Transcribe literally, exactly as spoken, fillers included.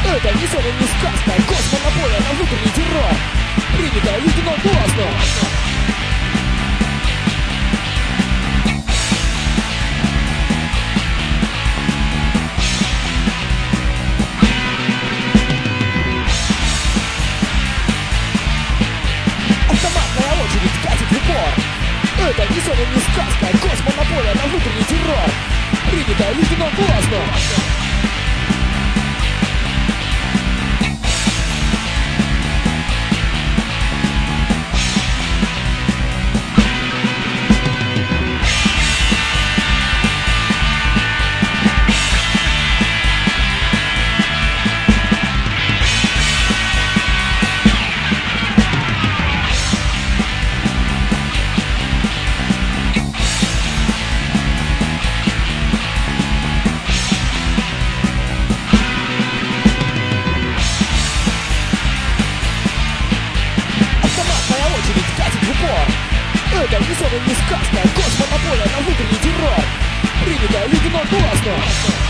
Это не сон и не сказка, космонополия на внутренний террор. Принято, лейтенант Глазно. Автоматная очередь катит в упор. Это не сон и не сказка, космонополия на внутренний террор. Принято, лейтенант Глазно. Это не сон и не сказка, космонополия на внутренний террор. Принято, лейтенант Глазно.